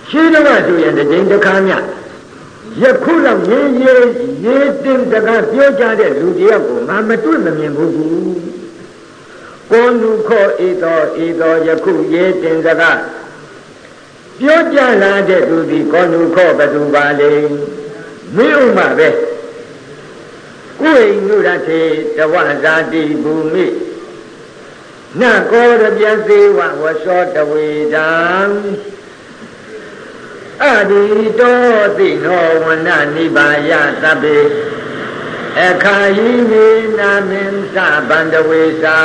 ရှိတော့ဆိုရင်တစ်ချိန်တစ်ခါမြယခုလောက်ရေးတင်တကားပြောကြတဲ့လူတယောက်ကိုငါမတွေ့မမြင်ဘူးကိုလူခေါ်ဤတော်ယခုရေးတင်တကားပြောကြလာတဲ့သူဒီကိုလူခေါ်ဘသူပါလေမင်းဥမပဲကိုယ်အိမ်လူရထေတဝဇာတိဘူမိနကောရပြစေဝဝသောတဝေတံအဒီတောသိနောဝနနိဘာယသဗ္ဗေအခါယိမေနာမင်္စဗန္တဝေစာ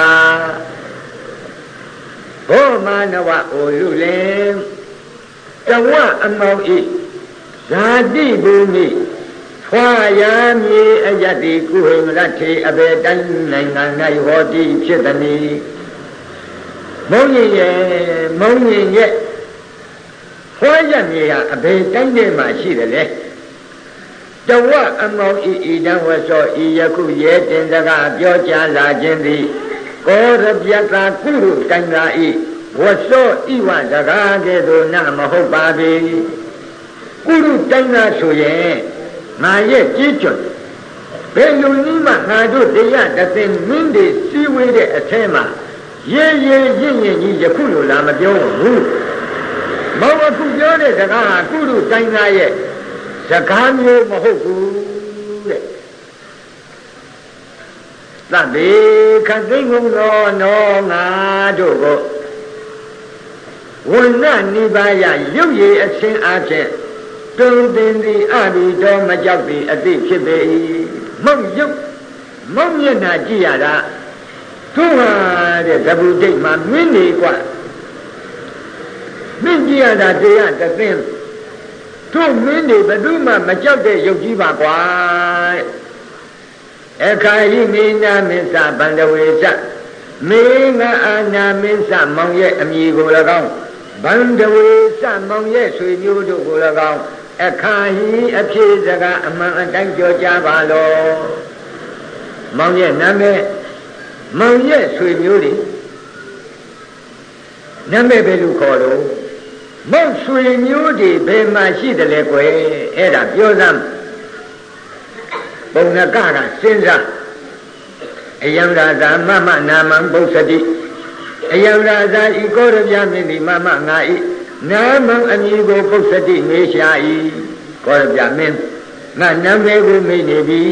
ဘောမာနဝအိုလူလေတဝအမောဤဇာတိဘူမိဖွာယာမြေအယတ္တိကုဟိမရထေအဘေတိုင်းနိုင်ငံ၌ဟောတိဖြစ်သည်မုံရင်ရဲ့ဖွာရမြေဟာအဘေတိုင်းထဲမှာရှိတယ်လေတဝအမောဤတံဝဆောဤယခုရဲတင်စကားပြောကြားလာခြင်းသည်ကောရပြတာကုရုတိုင်းသာဤဝဆောဤဝစကားကဲ့သို့နမဟုတ်ပါပေကုရုတိုင်းသာဆိုရင်ငါရဲ့ကြည်ကျွတ်ဘယ်လူနည်းမှငါတို့တရားတသိမင်းတွေစီဝေးတဲ့အထဲမှာရဲရင့်ကြီးယခုလိုလာမပြောဘူးမောအခုပြောတဲ့စကားဟာကုရုတိုင်းသားရဲ့စကားမျိုးမဟုတ်ဘူးတဲ့သဗ္ဗေခသိငုံတော်နောငါတို့ကိုဝဏ္ဏနိဗ္ဗာယရုပ်ရည်အခြင်းအဖြစ်တုံသင်သည်အဘိတော်မကြောက်သည်အသိဖြစ်ပေ၏မုံရုပ်မုံမျက်နှာကြည့်ရတာသူဟာတဲ့သဗ္ဗုဒိတ်မှာမင်းနေกว่าမင်းကြည့်ရတာတရားတသိသူမင်းနေဘယ်သူမှမကြောက်တဲ့ရုပ်ကြီးပါကွာအခါဟိမေနာမစ္ဆဗန္ဒဝေစမေငါအာနာမစ္ဆမောင်ရဲ့အမည်ကို၎င်းဗန္ဒဝေစမောင်ရဲ့ဆွေမျိုးတို့ကို၎င်းအခါဟိအဖြစ်စကားအမှန်အတိုင်းပြောကြပါလောမောင်ရဲ့နာမည်မောင်ရဲ့ဆွေမျိုးတွေနာမည်ဘယ်လိုခေါ်လို့မောင်ဆွေမျိုးတွေဘယ်မှာရှိတယ်လဲကွယ်အဲ့ဒါပြောစမ်းပုံနကစဉ်းစားအယံရာဇာမမနာမံပု္ပ္ပတိအယံရာဇာဤကောရပြမင်းဒီမမငါဤနာမံအမည်ကိုပု္ပ္ပတိမေရှာဤကောရပြမင်းငါနာမည်ကိုမေ့နေပြီ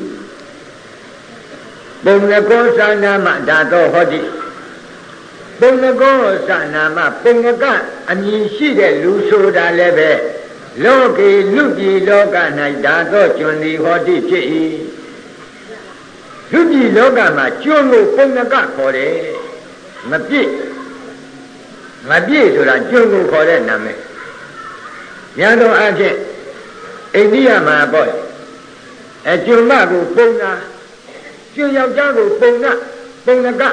ပုံနကောသနာမဓာတောဟောတိပုံနကောသနာမပုံနကအမည်ရှိတဲ့လူဆိုတာလည်းပဲလောကေလူပြည်လောက၌ဓာတောကျွန်းသည်ဟောတိဖြစ်၏လူပြည်လောကမှာကျွန်းကိုပုံနကခေါ်တယ်မပြည့်ဆိုတာကျွန်းကိုခေါ်တဲ့နာမည်ဉာဏ်တော်အဖြစ်အိန္ဒိယမှာပေါ့ကျွန်းမကိုပုံနာကျွန်းယောက်ျားကိုပုံနကပုံနက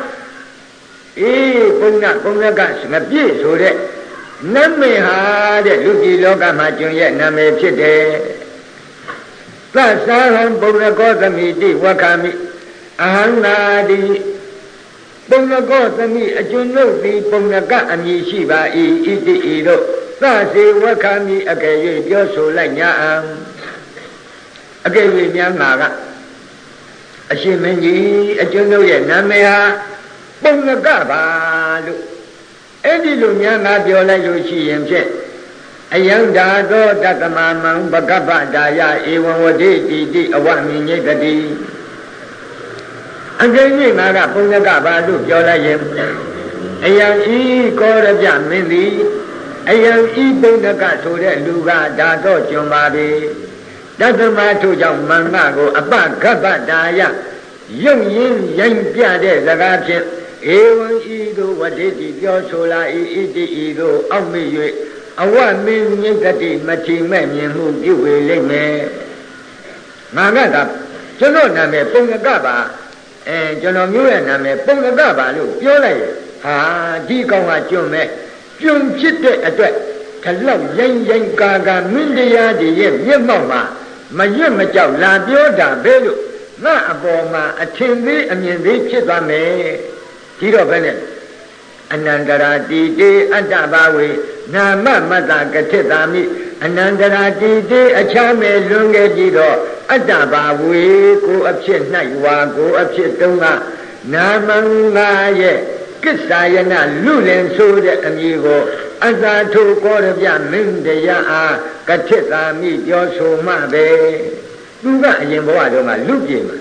မပြည့်ဆိုတဲ့နာမည်ဟာတဲ့လူပြည်လောကမှာကျွန်းရဲ့နာမည်ဖြစ်တယ်သသဟံပုံနကောသမိတိဝက္ခမိအဟံနာတိပုံနကောသမိအကျွန်းတို့သည်ပုံနကအမည်ရှိပါ၏ဣတိဤတို့သစေဝက္ခမိအကယ်၍ပြောဆိုလိုက်ညာအံအကယ်၍များငါကအရှင်မင်းကြီးအကျွန်းတို့ရဲ့နာမည်ဟာပုံနကပါလို့အဲ့ဒီလိုများငါပြောလိုက်လို့ရှိရင်ဖြင့်အယံဓာသောတတမမံပကပ္ပဒါယဧဝံဝတိတိတိအဝမိညိတတိအကယ်၍ငါကပုံနကပါလို့ပြောလိုက်ရင်အယံဤကောရပြမင်းသည်အယံဤပုံနကဆိုတဲ့လူကဓာတော့ကျွံပါပြီတတမထို့ကြောင့်မန္နကိုအပကပ္ပဒါယရုပ်ရင်းရိုင်းပြတဲ့စကားဖြင့်ဧဝံဤသို့ဝတိတိပြောဆိုလာ၏ဣတိဤသို့အောက်မေ့၍အဝမင်းမြင့်တတိမထီမဲ့မြင်မှုပြုဝေလိမ့်မယ်ငါကသာကျွန်တော်နာမည်ပုံနကပါကျွန်တော်မျိုးရဲ့နာမည်ပုံနကပါလို့ပြောလိုက်ရင်ဟာဒီကောင်ကကျွန်းမဲ့ကျွန်းဖြစ်တဲ့အတွက်ခလောက်ရိုင်းကာမင်းတရားကြီးရဲ့မျက်မှောက်မှာမရွတ်မကြောက်လာပြောတာပဲလို့ငါအပေါ်မှာအထင်သေးအမြင်သေးဖြစ်သွားမယ်ဒီတော့ဘယ်နဲ့အနန္တရာတိတေအတ္တဘာဝေနာမမတ္တကထိတာမိအနန္တရာတိတိအချမ်းမဲ့လွန်ခဲ့ပြီးတော့အတ္တဘာဝေကိုအဖြစ်၌ဝါကိုအဖြစ်တုံးကနာမံငါရဲ့ကိစ္ဆာယနာလူလင်ဆိုတဲ့အမည်ကိုအသာထုကောရပြမင်းတရားအားကထိတာမိပြောဆိုမှပဲသူကအရင်ဘဝတုန်းကလူပြေမှာ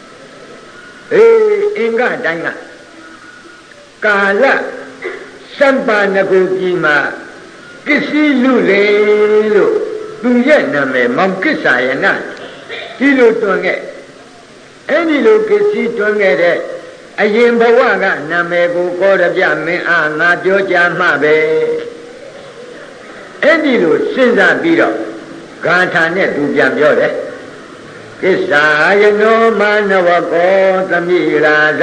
အင်္ဂတိုင်းကကာလစံပါဏဂုကြီးမှာကစ္စည်းလူလေလို့သူရဲ့နာမည်မောင်ကိစ္ဆာယနာဒီလိုတွန်းခဲ့အဲ့ဒီလိုကစ္စည်းတွန်းခဲ့တဲ့အရင်ဘဝကနာမည်ကိုကောရပြမင်းအားငါပြောကြားမှပဲအဲ့ဒီလိုစဉ်းစားပြီးတော့ဂါထာနဲ့သူပြန်ပြောတယ်ကိစ္ဆာယနောမာနဝကောသမိရာဇ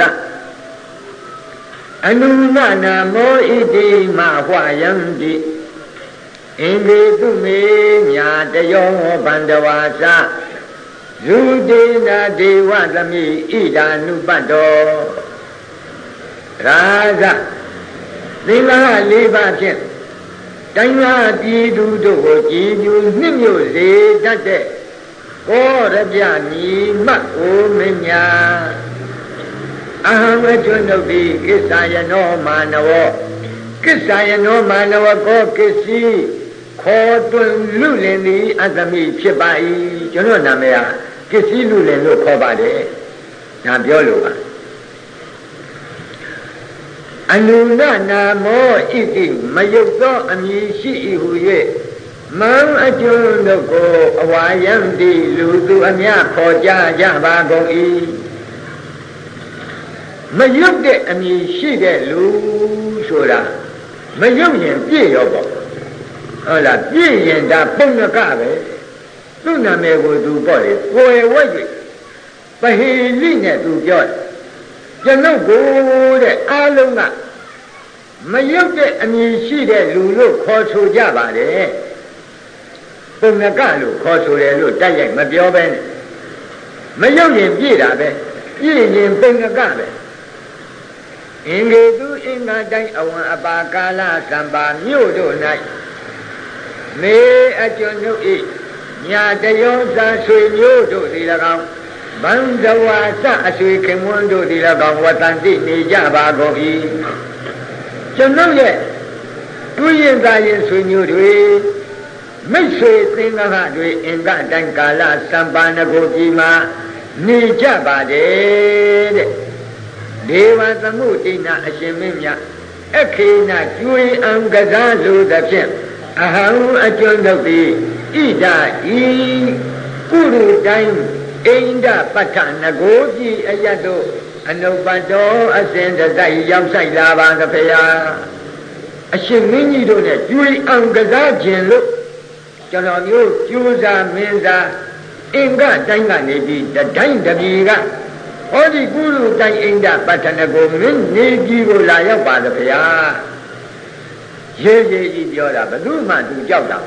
အနုနနာမောဣတိမဟွာယံတိအင်္ဂေတုမေညာတယောဘန္တဝါသဇုတေနာဒေဝသမိဣဒာနုပတ္တောရာဇသင်္ဃ၄ပါးဖြင့်တိုင်းသားပြည်သူတို့ကိုကြည်ညိုနှစ်မြို့စေတတ်တဲ့ကောရပြညီမတ်အိုမင်းညာအဟံဝကျွန်းတို့သည်ကိစ္ဆာယနောမာနဝကိစ္ဆာယနောမာနဝကောကိစ္စည်းခေါ်တွင်လူလင်သည်အသမိဖြစ်ပါ၏ကျွန်တော်နာမည်ဟာကိစ္စည်းလူလင်လို့ခေါ်ပါတယ်ဒါပြောလို့ပါအနုနနာမောဣတိမယုတ်သောအမည်ရှိ၏ဟု၍မံအကျွန်းတို့ကိုအဝါယံတိလူသူအများခေါ်ကြပါကုန်၏မယုတ်တဲ့အမည်ရှိတဲ့လူဆိုတာမယုတ်ရင်ပြည့်ရောပေါ့ဟုတ်လားပြည့်ရင်ဒါပုံနကပဲသူ့နာမည်ကိုသူပေါ့လေကိုယ်ဝဲ၍ပဟိလိနဲ့သူပြောတယ်ကျွန်ုပ်ကိုတဲ့အားလုံးကမယုတ်တဲ့အမည်ရှိတဲ့လူလို့ခေါ်ဆိုကြပါတယ်ပုံနကလို့ခေါ်ဆိုတယ်လို့တိုက်ရိုက်မပြောပဲနဲ့မယုတ်ရင်ပြည့်တာပဲပြည့်ရင်ပုံနကပဲအင်္ဂေတုအင်္ဂတိုင်းအဝံအပါကာလသံပါမြို့တို့၌မေအကျွန်ုပ်ဤညာတယောသာဆွေမျိုးတို့သည်၎င်းဘန္ဒဝါစအဆွေခင်မွန်းတို့သည်၎င်းဝတ္တန်တိနေကြပါကုန်၏ကျွန်ုပ်ရဲ့တွေ့ရင်သာရင်ဆွေမျိုးတွေမိတ်ဆွေသင်္ဃဟတွေအင်္ဂတိုင်းကာလသံပါဏဂုကြီးမှာနေကြပါတယ်တဲ့ဒေဝသမုဒိနာအရှင်မင်းမြတ်အခေနကျွေအံကစားလိုသဖြင့်အဟံအကျွန်းတို့သည်ဣဒာဤကုရုတိုင်းအိန္ဒပဋ္ဌနဂိုကြီးအယတ်တို့အနုပတောအစဉ်တစိုက်ရောက်ဆိုင်လာပါသဖေယအရှင်မင်းကြီးတို့နဲ့ကျွေအံကစားခြင်းလို့ကျွန်တော်မျိုးကျိုးစားမင်းစားအင်္ဂတိုင်းကနေပြီးတိုင်းတပြည်ကဟောဒီကုလူတိုင်းအိန္ဒပဋ္ဌနကိုမင်းနေကြီးကိုလာရောက်ပါသဗျာရေးရေးကြီးပြောတာဘယ်သူမှသူကြောက်တာ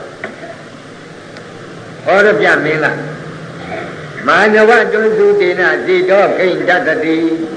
ဟောရပြမင်းကမာနဝတွန်းစုတေနဇိတောခိဉ္တတတိ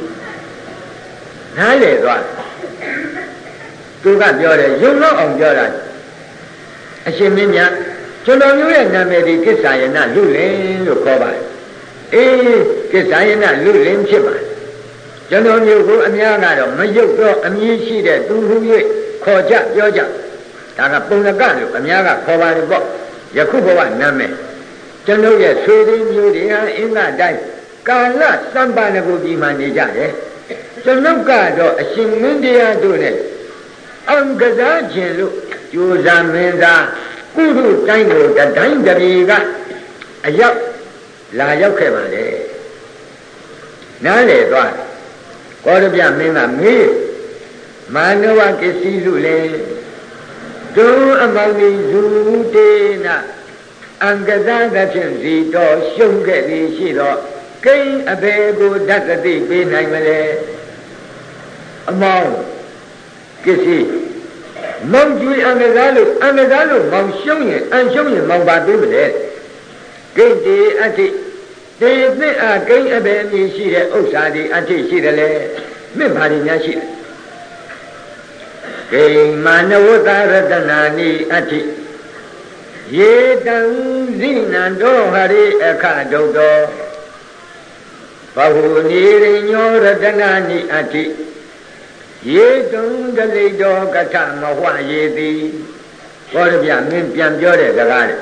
နားလေသွားသူကပြောတယ်ယုံတော့အောင်ပြောတာအရှင်မင်းများကျွန်တော်မျိုးရဲ့နာမည်ဒီကိစ္ဆာယနာလူလင်လို့ခေါ်ပါတယ်အေးကိစ္ဆာယနာလူလင်ဖြစ်ပါတယ်ကျွန်တော်မျိုးကိုအများကတော့မယုတ်တော့အမည်ရှိတဲ့သူဟု၍ခေါ်ကြပြောကြဒါကပုံနကလို့အများကခေါ်ပါတယ်ပေါ့ယခုဘဝနာမည်ကျွန်တော်ရဲ့ဆွေရင်းမျိုးတွေဟာအင်္ဂတိုင်းကာလစံပါဏဂုကြီးမှနေကြတယ်ကျွန်တော်ကတော့အရှင်မင်းတရားတို့နဲ့အံကစားခြင်းလို့ကြိုးစားမင်းသားကုရုတိုင်းကိုတိုင်းတပြည်ကအရောက်လာရောက်ခဲ့ပါလေနားလေသွားကောရပြမင်းကမေးမာနဝကိစ္စည်းလူလေဒုအမောင်ကြီးဇူတေနအံကစားသဖြင့်ဇီတော်ရှုံးခဲ့သည်ရှိတော့ကိန်းအဘေကိုဓာတ်တိပေးနိုင်မလဲအမောင်ကိစ္စည်းမောင်ကျွေးအံကစားလို့မောင်ရှုံးရင်အံရှုံးရင်မောင်ပါသေးမလဲကိန်းဒီအထိတေသစ်အကိန်းအဘေအမည်ရှိတဲ့ဥစ္စာဒီအထိရှိတယ်လေမြင့်ပါလိများရှိတယ်ကိမာနဝတ္တရတနာနိအတ္တိယေတံဇိနံတောဟရိအခဒုတ်တောဘဟုနိရိညောရတနာနိအတ္တိယေတုံဒလိတောကထမဟဝယေတိဘောရပြမင်းပြန်ပြောတဲ့စကားလေ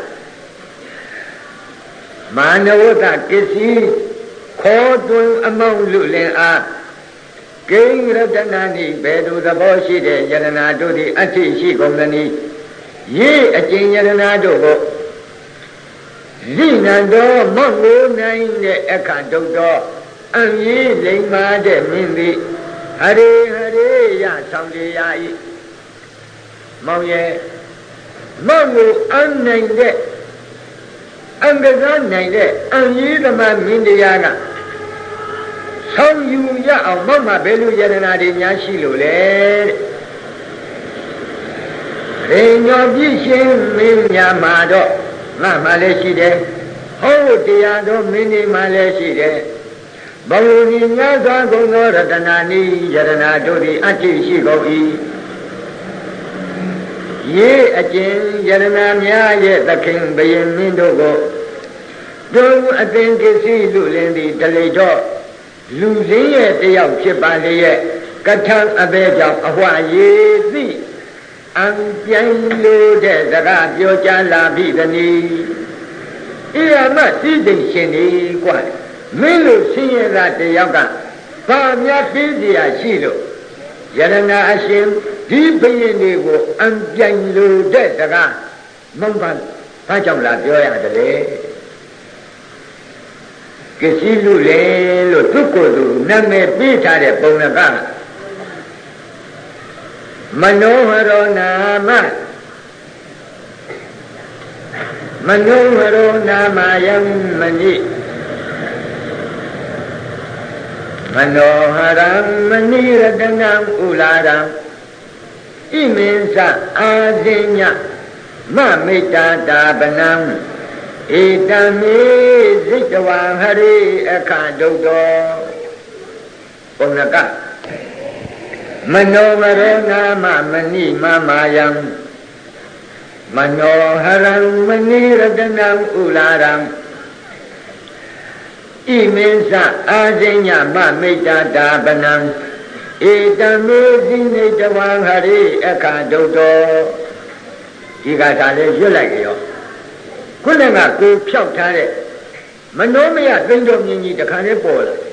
မာနဝတ္တကစ္စည်းခေါ်တွင်အမောင်းလူလင်အားကိဉ္ရတနာနိဘယ်သူသဘောရှိတဲ့ယရနာတို့သည်အဋ္ဌိရှိကုန်သနည်းယေအကျဉ်ယရနာတို့ကိုဇိနံတော်မော့ကိုနိုင်တဲ့အခါဒုတ်တော်အံရည်လိမ္မာတဲ့မင်းသည်ဟရေဟရေရဆောင်ကြရ၏မောင်ရဲ့မော့ကိုအံနိုင်တဲ့အံကစားနိုင်တဲ့အံရည်သမားမင်းတရားကဆောင်ယူရအောင်မော့မှာဘယ်လိုယရနာတွေများရှိလို့လဲရေညောပြည့်ရှင်မင်းများမှာတော့ငါမှလည်းရှိတယ်ဟုတ်တရားတော်မင်းတွေမှလည်းရှိတယ်ဘဝဒီများစွာကုန်သောရတနာနိယရနာတို့သည်အဋ္ဌိရှိကုန်၏ယေအကျဉ်ယရနာများရဲ့သခင်ဘယင်မင်းတို့ကိုတို့အသင်္ကစီလူလင်းသည်တလိတော့လူစင်းရဲ့တယောက်ဖြစ်ပါလေရဲ့ကထံအဘဲကြောင့်အဟွာယေသိအံပြိုင်လို့တဲ့စကားပြောကြလာပြီတနည်းဣရမသိသိရှင်နေกว่าမင်းလို့ဆင်းရဲတာတယောက်ကဘာများပြီးစရာရှိလို့ယရနာအရှင်ဒီဘယင်တွေကိုအံပြိုင်လို့တဲ့စကားမုံပါဘာကြောင့်လာပြောရတယ်လေကစ္စည်းလူလေလို့သူ့ကိုယ်သူနာမည်ပေးထားတဲ့ပုံကမနောဟရောနာမမနောဟရောနာမယံမဏိမနောဟရံမဏိရတနံဥလာရံဣမေသအာဇိညမမိတ္တာတာပနံဧတံမေဇိတဝံဟရိအခဒုတ်တောပုံနကမနောဟရနာမမဏိမမာယံမနောဟရံမဏိရတနံဥလာရံဣမေသအာဇိညမမိတ္တာတာပနံဧတံမေဇိနိတဝံဟရိအခဒုတ်တောဒီကသာလေးရွတ်လိုက်ရောခုနကကိုဖြောက်ထားတဲ့မနောမယသိမ့်တော်မြင်းကြီးတခါလေးပေါ်လာ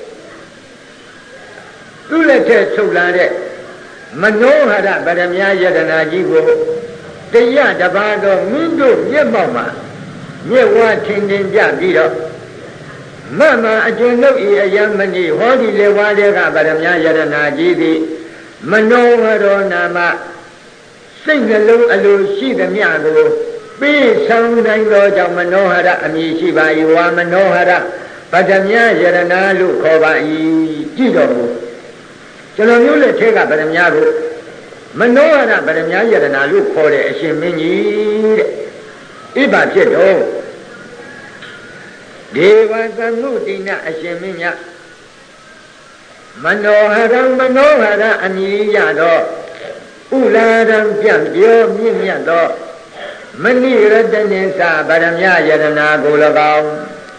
သူ့လက်ထက်ထုတ်လာတဲ့မနောဟရဗရမယယတနာကြီးကိုတရားတပါးတော့မင်းတို့မျက်မှောက်မှာမျက်ဝါးထင်ထင်ပြပြီးတော့မမအကျဉ်တို့ဤအယံမဏိဟောဒီလေဝါတဲ့ကဗရမယယတနာကြီးသည်မနောဟရောနာမစိတ်နှလုံးအလိုရှိသမျှကိုပေးဆောင်နိုင်သောကြောင့်မနောဟရအမည်ရှိပါ၏ဝါမနောဟရဗဒမြယရနာလို့ခေါ်ပါ၏ကြည့်တော်မူကျွန်တော်မျိုးလက်ထဲကဗဒမြကိုမနောဟရဗဒမြယရနာလို့ခေါ်တဲ့အရှင်မင်းကြီးတဲ့ဣဗဖြစ်တော်ဒေဝသမုတိနအရှင်မင်းများမနောဟရမနောဟရအမည်ရတော့ဥလာရံပြန့်ပြောမြင့်မြတ်သောမဏိရတနိသဗရမယယရနာကို၎င်း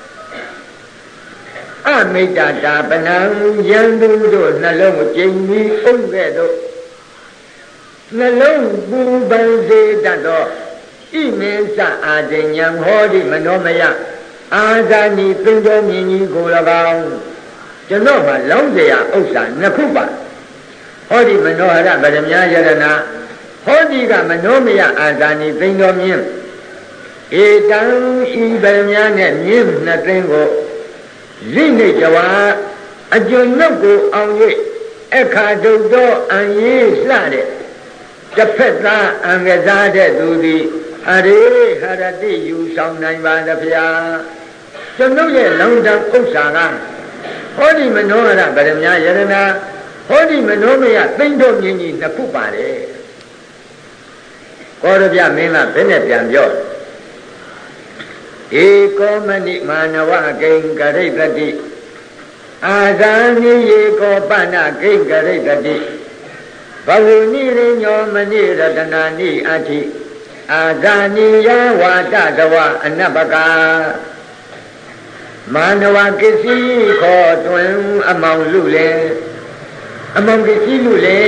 အမိတ္တတာပနံယံသူတို့နှလုံးကျိန်ပြီးအုပ်ခဲ့သောနှလုံးပူပန်စေတတ်သောဣမေသအာဇိညံဟောဒီမနောမယအာဇာနိပင်တော်မြင်ကြီးကို၎င်းကျွန်တော်မှလောင်းเสียဥစ္စာနှစ်ခုပါဟောဒီမနောဟရဗရမယယရနာဟောဒီကမနောမယအာဇာနိသိမ့်တော်မြင်းဧတံဤဗရမယနဲ့မြင်းနှစ်သိန်းကိုဇိနိတဝါအကျွန်ုပ်ကိုအောင်၍အခါဒုတ်သောအံရေးလှတဲ့တစ်ဖက်သားအံကစားတဲ့သူသည်အရေဟရတိယူဆောင်နိုင်ပါသဗျာကျွန်ုပ်ရဲ့လောင်းတန်းဥစ္စာကဟောဒီမနောဟရဗရမယယရနာဟောဒီမနောမယသိမ့်တော်မြင်းကြီးနှစ်ခုပါတယ်ကောရပြမင်းကဘယ်နဲ့ပြန်ပြောဧကောမဏိမာနဝကိဉ္ကရိတတိအာဇာနိယေကောပနကိဉ္ကရိတတိဘဝနိရိညောမနိရတနာနိအတိအာဇာနိယဝါဒတဝအနပကာမာနဝကစ္စည်းခေါ်တွင်အမောင်လူလေအမောင်ကစ္စည်းလူလေ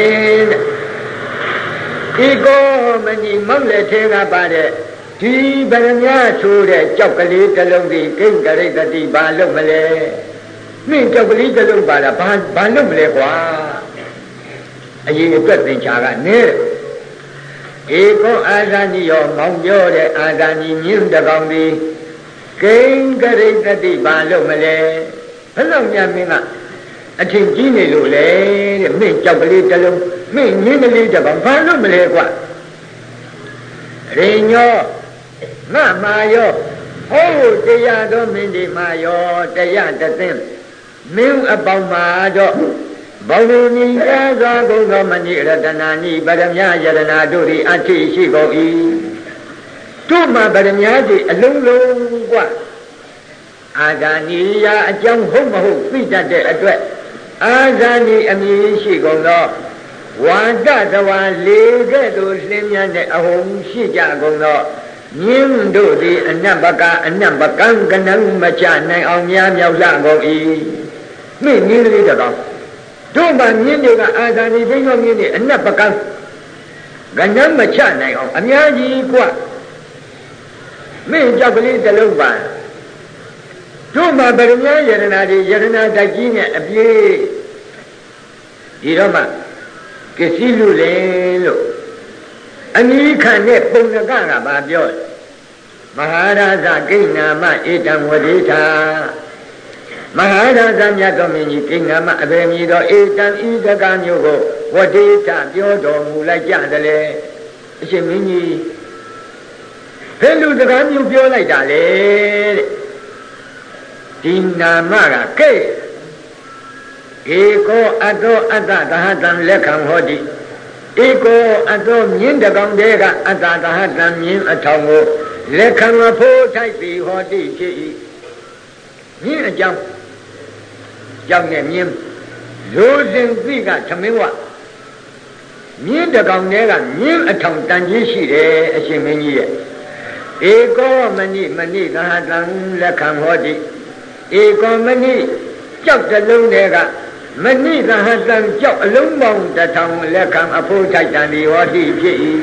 ဒီကောမဏိမောက်လက်ထဲကပါတဲ့ဒီဗရမ ्या ဆိုတဲ့ကြောက်ကလေးတစ်လုံးဒီကိဉ္ကရိတတိဘာလို့မလဲနှင်းကြောက်ကလေးတစ်လုံးပါတာဘာလို့မလဲကွာအရင်အတွက်သင်္ချာကနဲဧကောအာဇာနိယောမောင်ပြောတဲ့အာဇာနိမြင့်တကောင်ဒီကိဉ္ကရိတတိဘာလို့မလဲဘယ်လောက်များမင်းကအထင်ကြီးနေလို့လေတဲ့မင်းကြောက်ကလေးတစ်လုံးမင်းမြင့်ကလေးတစ်ကောင်ဘာလို့မလဲကွာရိညောငါမာယောဟောတရားတော်မင်းဒီမာယောတရားတသိမ့်မင်းအပေါင်းမှာတော့ဘောဝိနိယသောကုသောမဏိရတနာနိပရမ ्या ယရနာတို့သည်အထိရှိကုန်၏တို့မှာပရမ ्या ကြီးအလုံးလုံးกว่าအာဇာနိယအကြောင်းဟုတ်မဟုတ်သိတတ်တဲ့အတွက်အာဇာနိအမည်ရှိကုန်သောဝါဒတဝါလေးကဲ့သို့လင်းမြန်းတဲ့အဟုန်ရှိကြကုန်သောမြင်းတို့သည်အနတ်ပကအနတ်ပကံကနံမချနိုင်အောင်များမြောက်လှကုန်၏မိနည်းလေးတကောင်တို့မှမြင်းတွေကအာဇာနိဘိယောမြင်းတွေအနတ်ပကံကနံမချနိုင်အောင်အများကြီးกว่าမိကြောက်ကလေးတစ်လုံးပါတို့မှဗရမ ्या ယရနာတွေယရနာတိုက်ကြီးနဲ့အပြည့်ဒီတော့မှကစ္စည်းလူလေလို့အနိခံတဲ့ပုံနကဘာပြောမဟာရာဇကိဏ္ဏမဧတံဝဒေထာမဟာရာဇမြတ်တော်မင်းကြီးကိဏ္ဏမအဘယ်မည်သောဧတံဤတကမျိုးကိုဝဒေထာပြောတော်မူလိုက်ကြတယ်လေအရှင်မင်းကြီးဘယ်လိုတကမျိုးပြောလိုက်တာလဲတဲ့ဒီနာမကကဲဧကောအတောအတ္တသဟတံလက်ခံဟောတိဧကောအတောမြင်းတကောင်တဲကအတ္တသဟတံမြင်းအထောင်ကိုလက်ခံအဖို့ထိုက်ပြီးဟောတိဖြစ်၏မြင်းအကြောင်းကြောင့်နဲ့မြင်းရိုးစဉ်သိကသမင်းဝမြင်းတကောင်တဲကမြင်းအထောင်တန်ကြီးရှိတယ်အရှင်မင်းကြီးရဲ့ဧကောမဏိသဟတံလက်ခံဟောတိဧကောမဏိကြောက်တလုံးတဲကမဏိသဟတံကြောက်အလုံးပေါင်းတစ်ထောင်လက်ခံအဖို့ထိုက်တန်ဒီဟောတိဖြစ်၏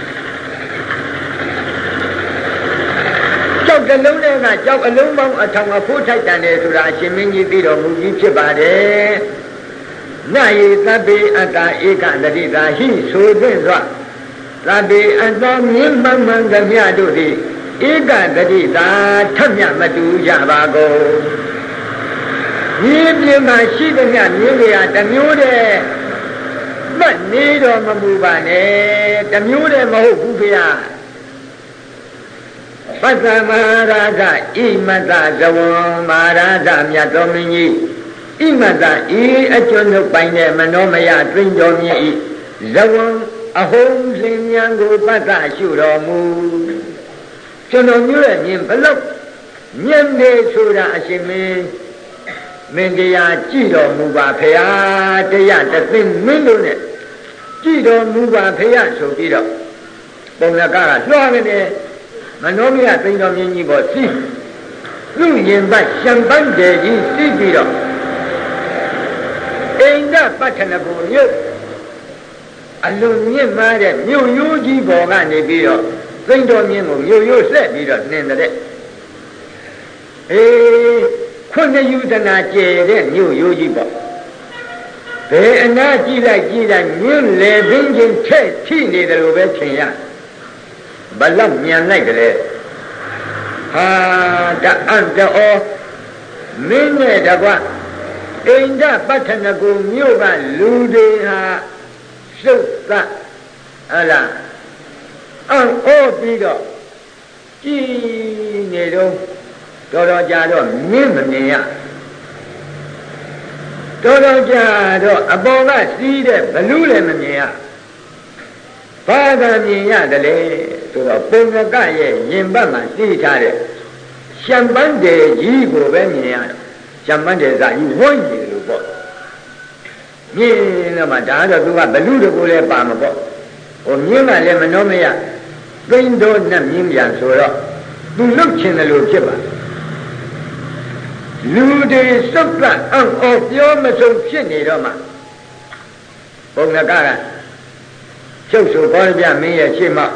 ကြောက်တလုံးတဲကကြောက်အလုံးပေါင်းအထောင်အဖို့ထိုက်တန်တယ်ဆိုတာအရှင်မင်းကြီးသိတော်မူကြီးဖြစ်ပါတယ်နယေသဗ္ဗေအတ္တဧကတတိတာဟိဆိုသင့်စွာသဗ္ဗေအတ္တမြင့်မှန်မှန်ကမြတို့သည်ဧကတတိတာထက်မြမတူကြပါကုန်မြင်းပြင်းမှရှိသမျှမြင်းတွေကတစ်မျိုးတည်းမှတ်နေတော်မမူပါနဲ့တစ်မျိုးတည်းမဟုတ်ဘူးဖေဟာပတ္တမဟာရဇဣမတ္တဇဝံမဟာရဇမြတ်တော်မင်းကြီးဣမတ္တဤအကျွန်းတို့ပိုင်တဲ့မနောမယတွင်တော်မြည်ဤဇဝံအဟုံးစင်ဉာဏ်ကိုပတ္တရှုတော်မူကျွန်တော်မျိုးရဲ့မြင်ဘလို့မြင်နေဆိုတာအရှင်မင်းတရားကြည်တော်မူပါဖေဟာတရားတသိမင်းတို့နဲ့ကြည်တော်မူပါဖေဟာဆိုပြီးတော့ပုံလကလွှားနေတယ်မနောမယသိတော်မြင်းကြီးပေါ်စီးသူ့ရင်ပတ်ရှံပန်းတယ်ကြီးစီးပြီးတော့အိန္ဒပဋ္ဌနဘုံမြို့အလွန်မြင့်မားတဲ့မြို့ရိုးကြီးပေါ်ကနေပြီးတော့သိတော်မြင်းကိုမြို့ရိုးဆက်ပြီးတော့နှင်တဲ့ခုနှစ်ယူတနာကျဲတဲ့မြို့ရိုးကြီးပေါ့ဘယ်အနာကြည့်လိုက်မြင်းလေပင်ချင်းထက်ထိနေတယ်လို့ပဲထင်ရဘလောက်မြန်လိုက်တယ်ဟာတအံ့တော်မင်းနဲ့တကွအိန္ဒပဋ္ဌနကုမြို့ကလူတွေဟာစုတ်သဟလားအံ့ဩပြီးတော့ကြည်နေတော့တော်ကြတော့မြင်မမြင်ရတော်ကြတော့အပေါ်ကစီးတဲ့ဘလူးလည်းမမြင်ရဘာသာမြင်ရတယ်လေဆိုတော့ပုံကကရဲ့ရင်ဘတ်မှာစီးထားတဲ့ရှံပန်းတယ်ကြီးကိုပဲမြင်ရတော့ရှံပန်းတယ်စာကြီးဝိုင်းနေလို့ပေါ့မြင်တော့မှဒါတော့သူကဘလူတကူလည်းပါမှာပေါ့ဟိုမြင်မှလည်းမနှောမရသိမ့်တော့နဲ့မြင်ပြန်ဆိုတော့သူလုတ်ချင်တယ်လို့ဖြစ်ပါလူတွေစုပ်ကအံ့ဩပြောမဆုံးဖြစ်နေတော့မှဘုံငကချုပ်ဆိုဘောရပြမင်းရဲ့ရှေ့မှ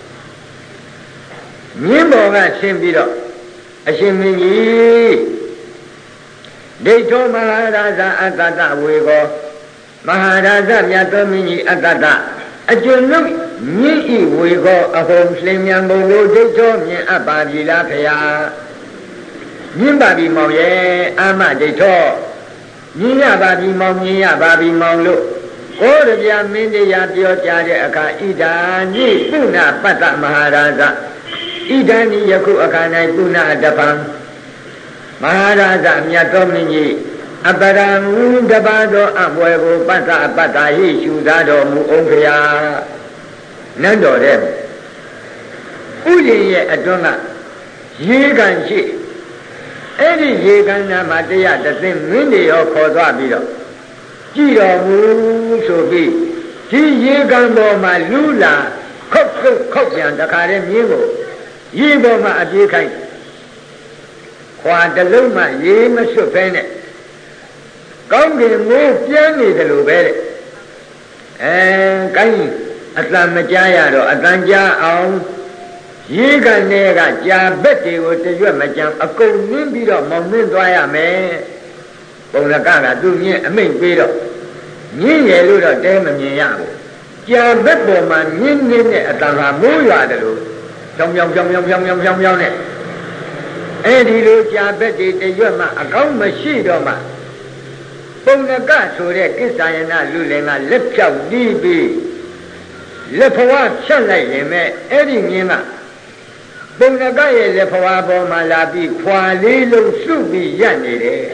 မြင်းပေါ်ကဆင်းပြီးတော့အရှင်မင်းကြီးဒိဋ္ဌောမဟာရာဇအတ္တတဝေကောမဟာရာဇမြတ်တော်မင်းကြီးအတ္တတအကျွန်းလုံးမြင့်ဤဝေကောအဟုံလင်းမြန်ဘုံကိုဒိဋ္ဌောမြင်အပ်ပါပြီလားဖေဟာမြင်ပါပြီမောင်ရဲ့အာမဒိဋ္ဌောမြင်ရပါပြီမောင်မြင်ရပါပြီမောင်လို့ကိုရပြမင်းတရားပြောကြားတဲ့အခါဣဒာနိပုဏ္ဏပတ္တမဟာရာဇဣဒာနိယခုအခါ၌ပုဏ္ဏတပံမဟာရာဇမြတ်တော်မင်းကြီးအပရံတပါသောအပွဲကိုပတ္တပတ္တဟိရှုသားတော်မူအောင်ဖျားနန်းတော်တဲ့ဥယျာဉ်ရဲ့အတွန်းကရေကန်ရှိအဲ့ဒီရေကန်နာမှာတရားတသိမင်းတွေရောခေါ်သွားပြီးတော့ကြည်တော်မူဆိုပြီးဒီရေကန်ပေါ်မှာလူလာခောက်ပြန်တခါတည်းမြင်းကိုရေပေါ်မှာအပြေးခိုင်းခွာတလုံးမှရေမစွတ်ဖဲနဲ့ကောင်းကင်မိုးပြန်းနေတယ်လို့ပဲတဲ့ကိုင်းအတန်မကြားရတော့အတန်ကြားအောင်ရေကန်ထဲကကြာဘက်တွေကိုတရွက်မကြမ်းအကုန်နင်းပြီးတော့မောင်းနှင်းသွားရမယ်ပုံလကသူမြင်အမိတ်ပေးတော့မြင်ရလို့တော့တဲမမြင်ရဘူးကြာဘက်ပေါ်မှာမြင်းနေတဲ့အတန်ဟာမိုးရတယ်လို့ကြောင်နဲ့အဲ့ဒီလိုကြာဘက်တွေတရွက်မှအကောင်းမရှိတော့မှပုံလကဆိုတဲ့ကိစ္ဆာယနာလူလင်ကလက်ဖြောက်တီးပြီးလက်ဖွားဖြတ်လိုက်ရင်မဲ့အဲ့ဒီမြင်းကပုံလကရဲ့လက်ဖွားပေါ်မှာလာပြီးခွာလေးလုံးစုပြီးရပ်နေတယ်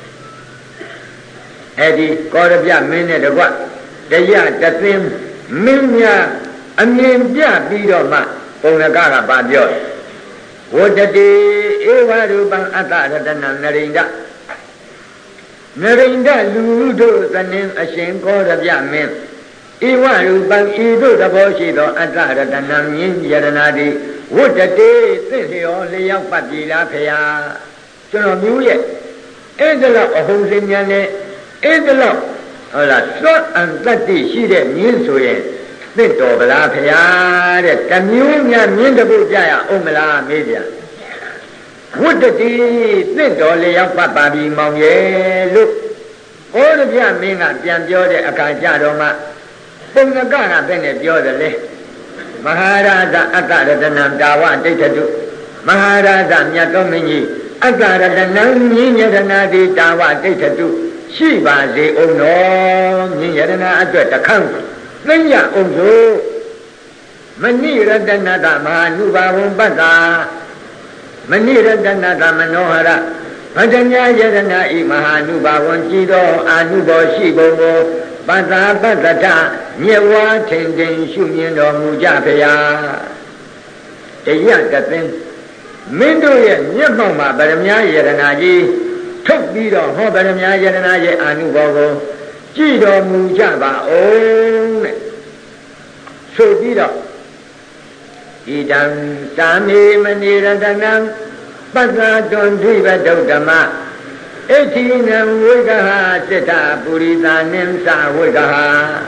အဲ့ဒီကောရပြမင်းနဲ့တကွတရားတသိန်းမင်းများအမြင်ပြပြီးတော့မှပုံလကပါပြောဝတ္တတိဧဝရူပံအတ္တရတနနရိန္ဒနရိန္ဒလူတို့သနှင်းအရှင်ကောရပြမင်းဧဝရူပံဤတို့သဘောရှိသောအတ္တရတနမြင်းယရနာတိဝတ္တတိသင့်လျောလျောက်ပတ်ပြီလားဖေဟာကျွန်တော်မျိုးရဲ့အဲ့ဒါလောက်အဟုန်စင်မြန်နဲ့အဲ့ဒါလောက်ဟုတ်လားသွတ်အံတတ္တိရှိတဲ့မြင်းဆိုရင်သင့်တော်ဗလားဖေဟာတဲ့တမျိုးများမြင်းတပုတ်ကြရအောင်မလားမေးကြဝတ္တတိသင့်တော်လျောက်ပတ်ပါပြီမောင်ရဲ့လို့ဩရပြမင်းကပြန်ပြောတဲ့အခါကြတော့မှပုံနကဘယ်နဲ့ပြောတယ်လဲမဟာရာဇအတ္တရတနံတာဝဒိဋ္ဌတုမဟာရာဇမြတ်တော်မင်းကြီးအတ္တရတနံမြင်းယရနာတိတာဝဒိဋ္ဌတုရှိပါစေအောင်တော်မြင်းယရနာအတွက်တခန့်သိရအောင်ဆိုမဏိရတနာတမဟာနုဘာဝံပတ္တာမဏိရတနာတမနောဟရဗတ္တညာယရနာဤမဟာနုဘာဝံကြည်တော်အာနုဘောရှိပုံကိုပတ္တာပတ္တထမြဝါထင်ထင်ရှုမြင်တော်မူကြဖျားတရားတသိန်းမင်းတို့ရဲ့မျက်မှောက်မှာဗရမ ्या ယရနာကြီးထုတ်ပြီးတော့ဟောဗရမ ्या ယရနာရဲ့အာနုဘောကိုကြည်တော်မူကြပါအောင်တဲ့ဆိုပြီးတော့ဣဒံသာမေမဏိရတနံပတ္တာတွန်ဓိဗဒုဓမ္မဣတိနံဝိကဟာစိတ္တပုရိသနိသဝိကဟာ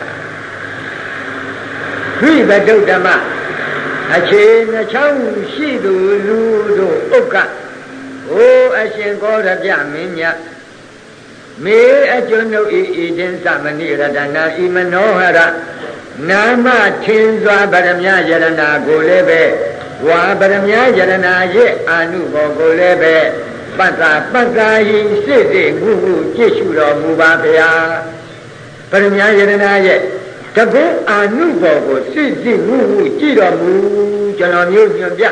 ဓိဗဒုဓမ္မအခြေနှချောင်းရှိသူလူတို့ဥက္ကအိုအရှင်ကောရပြမင်းမြတ်မေအကျွန်းတို့ဤတင်သမဏိရတနာဤမနောဟရနာမထင်စွာဗရမ ्या ယရနာကိုလည်းပဲဝါဗရမ ्या ယရနာရဲ့အာနုဘောကိုလည်းပဲပတ္တာဟိစိတ်စိတ်မှုကြည့်ရှုတော်မူပါဗျာဗရမ ्या ယရနာရဲ့တကုအာနုဘောကိုစိတ်စိတ်မှုကြည့်တော်မူကျွန်တော်မျိုးညွန်ပြဣ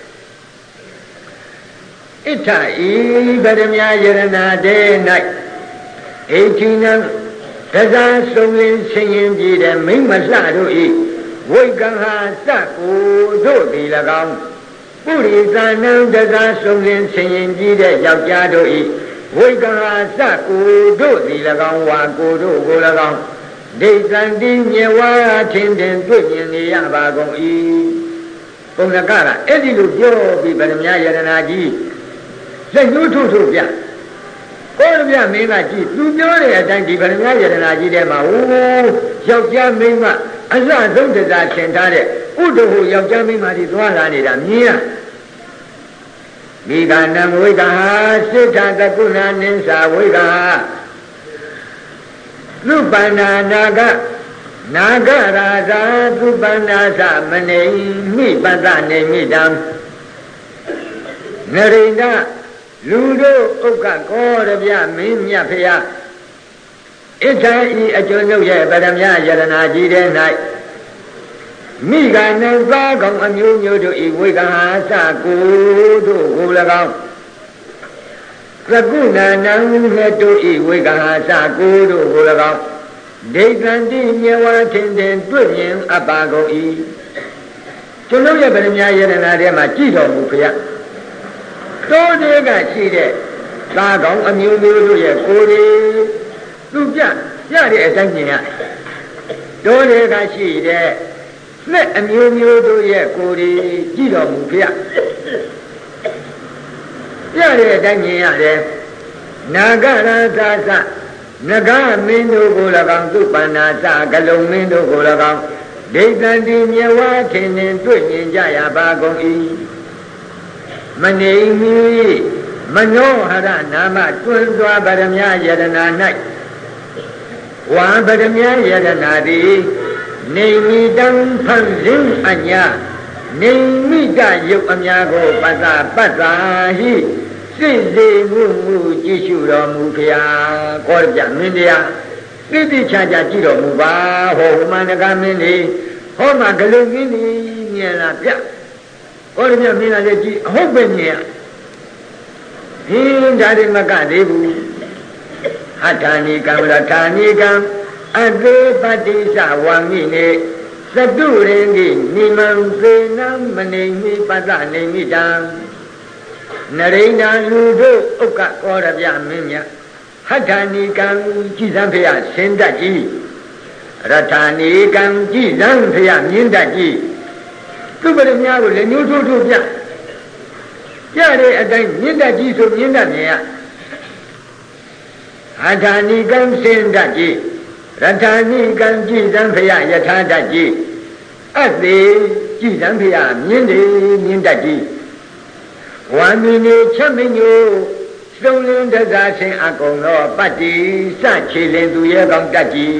ထဤဗရမ ्या ယရနာတေ၌ဣတိနံတဇာဆုံးလင်းဆင်းရင်ကြည့်တဲ့မိမ့်မလှတို့ဤဝိကံဟာစကိုတို့သည်၎င်းပုရိသနံတဇာဆုံးလင်းဆင်းရင်ကြည့်တဲ့ယောက်ျားတို့ဤဝိကဟာစကိုတို့သည်၎င်းဝါကိုတို့ကို၎င်းဒိဋ္ဌံတိမြေဝါထင်ထင်တွေ့မြင်နေရပါကုန်၏ပုံနကအဲ့ဒီလိုပြောပြီးဗရမယယရနာကြီးလက်ညှိုးထုတ်ထုတ်ပြကောရပြမင်းကကြည့်သူပြောတဲ့အတိုင်းဒီဗရမယယရနာကြီးထဲမှာဟိုယောက်ျားမင်းကအစဆုံးတစားသင်ထားတဲ့ဥဒ္ဓဟုယောက်ျားမင်းမကြီးသွားလာနေတာမြင်ရမိဂနံဝိကဟာစိတ္ထတကုဏနိသဝိကဟာသုပန္နာနာဂနာဂရာဇာသုပန္နာသမနေမိပတ္တနေမိတံနရိန္ဒလူတို့ဥက္ကကောရပြမင်းမြတ်ဖျားဣဋ္ဌာဤအကျိုးနှုတ်ရဲ့ဗရမယယရနာကြီးတဲ့၌မိဂနံသားကောင်အမျိုးမျိုးတို့ဤဝိကဟာစကိုတို့ကို၎င်းသကုဏနံနဲ့တို့ဤဝိကဟာစကိုတို့ကို၎င်းဒိဋ္ဌံတိမြေဝါထင်ထင်တွေ့မြင်အပ်ပါကုန်၏ကျွန်ုပ်ရဲ့ဗရမယယရနာထဲမှာကြည်တော်မူဖျားတိုးတွေကရှိတဲ့သားကောင်အမျိုးမျိုးတို့ရဲ့ကိုယ်တွေသူပြတဲ့အတိုင်းမြင်ရတိုးတွေကရှိတဲ့လက်အမျိုးမျိုးတို့ရဲ့ကိုယ်တွေကြည်တော်မူဖျားပြတဲ့အတိုင်းမြင်ရတယ်နာဂရသာသနဂမင်းတို့ကို၎င်းသုပန္နာသဂလုံမင်းတို့ကို၎င်းဒိဋ္ဌံတိမြေဝါထင်ထင်တွေ့မြင်ကြရပါကုန်၏မနေမီမနောဟရနာမတွင်စွာဗရမယယရနာ၌ဝါဗရမယယရနာသည်နေမိတံဖန်ဆင်းအညာနေမိတယုတ်အများကိုပတ္တပတ္တာဟိစိတ်စေမှုကြည့်ရှုတော်မူဖျားကောရပြမင်းတရားတိတိချာချာကြည့်တော်မူပါဟောမန္တကမင်းနေဟောမှာဂလုံမင်းနေမြင်လာပြကောရပြမင်းလာလည်းကြည့်အဟုတ်ပဲမြင်ရဟင်းဒါတွေမကသေးဘူးဟဋ္ဌာနိကံရထာနိကံအသေပတိသဝံမိနေသတုရင်ကိနိမံသေနမနေမိပတ္တနေမိတံနရိန္ဒာလူတို့ဥက္ကကောရပြမင်းမြတ်ဟဋ္ဌာနိကံကြည်စံဖျားဆင်းတတ်ကြီးရထာနိကံကြည်စံဖျားမြင်းတတ်ကြီးသူပရမများကိုလည်းညှိုးထိုးထိုးပြတဲ့အတိုင်းမြင်းတတ်ကြီးဆိုမြင်းတတ်မြင်ရဟဋ္ဌာနိကံဆင်းတတ်ကြီးရထာနိကံကြည်စံဖျားယထာတတ်ကြီးအသေးကြည်စံဖျားမြင်းတယ်မြင်းတတ်ကြီးဝါမီနေချက်မညိုစုံလင်းတစားခြင်းအကုန်သောပတ္တိစချေလင်သူရဲ့ကောင်းတတ်ကြီး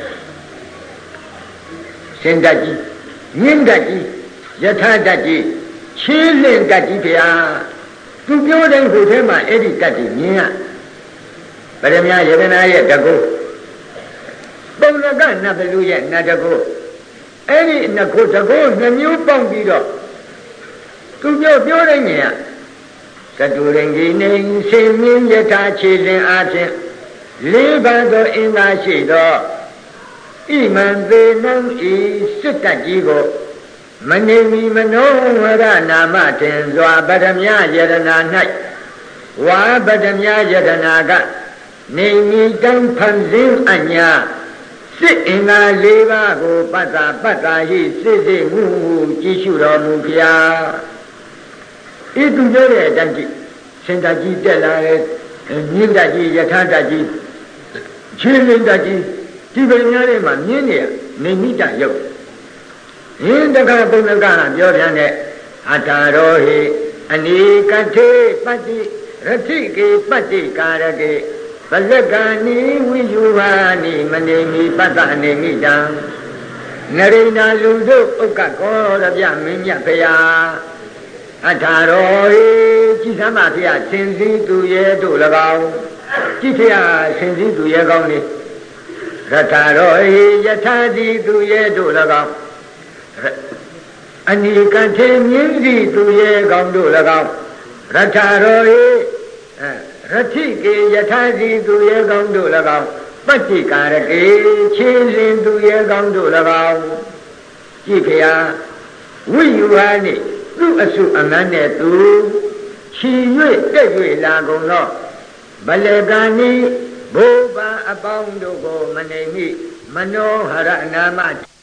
စင်တတ်ကြီးမြင့်တတ်ကြီးယထာတတ်ကြီးချေလင်တတ်ကြီးဗျာသူပြောတဲ့ဟိုထဲမှာအဲ့ဒီတတ်ကြီးမြင်ရဗရမယယရနာရဲ့တကုပုံလကနတ်ဘလူရဲ့နတ်တကုအဲ့ဒီနှစ်ခုတကုနှမျိုးပေါင်းပြီးတော့သူပြောတဲ့မြင်ရကတုရင်ကိနေစေမြင့်ယထာခြေလင်အားဖြင့်လေးပါးသောအင်္ဂါရှိသောဣမံသေးနံဤစစ်တတ်ကြီးကိုမနေမီမနောဝရနာမတင်စွာပထမယရနာ၌ဝါပထမယရနာကနေမီတံဖန်ဆင်းအညာစစ်အင်္ဂါလေးပါးကိုပတ္တာပတ္တာဟိစစ်စစ်မှုကြည့်ရှုတော်မူဖျားဤသူပြောတဲ့အတိုင်းကြည့်စင်တကြီးတက်လာတဲ့မြင့်တကြီးယထာတကြီးခြေလင်းတကြီးဒီပညာတွေမှာမြင့်နေနေမိတရုပ်ယင်းတက္ကပုံနကပြောပြန်တဲ့အထာရောဟိအနိကထေပတ္တိရတိကေပတ္တိကာရကေပလက္ခဏီဝိယူဟာနိမနေမိပတ္တနေမိတံနရိန္ဒာလူတို့ဥက္ကကောရပြမင်းမြတ်ဖျားအထာရောဟိကြည်စမ်းပါဖျားစင်စည်းသူရဲ့တို့၎င်းကြည်ဖျားစင်စည်းသူရဲ့ကောင်းနေရထာရောဟိယထာတိသူရဲ့တို့၎င်းအနိကထေမြင်းစီသူရဲ့ကောင်းတို့၎င်းရထာရောဟိရတိကေယထာစီသူရဲ့ကောင်းတို့၎င်းပတ္တိကာရကေခြေလင်သူရဲ့ကောင်းတို့၎င်းကြည်ဖျားဝိယူဟာနိသူအစုအမန်းနဲ့သူခြီ၍တက်၍လာကုန်သောဗလေကံဤဘုဗ္ဗအပေါင်းတို့ကိုမနေမိမနောဟရနာမ